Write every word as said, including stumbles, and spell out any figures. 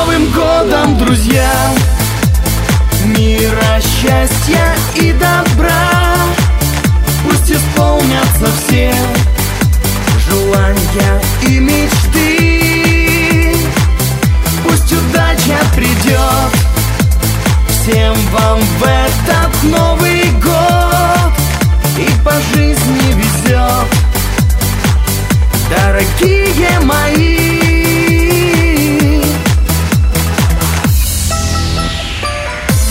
Новым годом, друзья! Мира, счастья и добра! Пусть исполнятся все желания и мечты. Пусть удача придет всем вам в этом